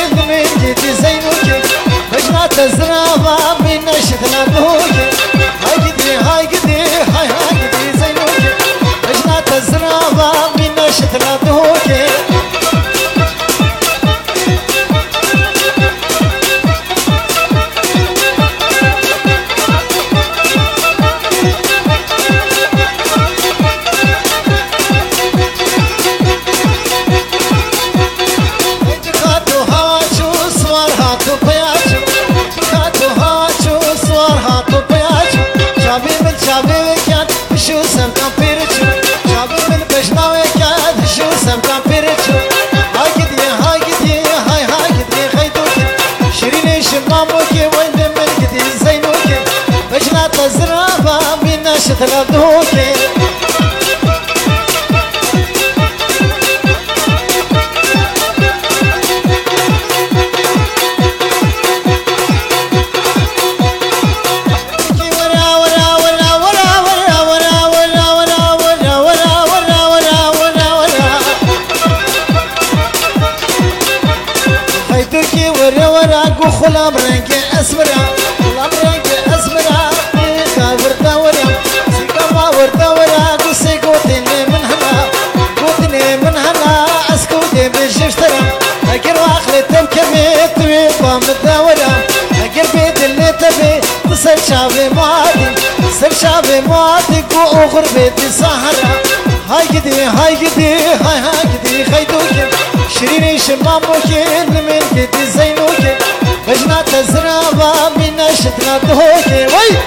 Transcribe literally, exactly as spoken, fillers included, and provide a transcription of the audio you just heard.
من جدي زينوكي بجنا تزرابا من شتنا دوكي هاي قدي هاي قدي هاي هاي قدي زينوكي بجنا تزرابا من شتنا دوكي زرابا من شتنا دوكي خلا برنگي اسمرا خلا برنگي اسمرا كابرتا ورا سيكما ورتا ورا قصي قوتني من هنا قوتني من هنا اسكودي بجشترا اقر واخلتم كميت ويبام الدورا اقر بيد اللي تبي تصل شافي معادي تصل شافي معادي واخر بيت الصحراء هاي قدي هاي قدي هاي هاي قدي خيدوكي شريني شماموكي من قدي زينوكي بجنا تزرابا من شتنا دوكي وي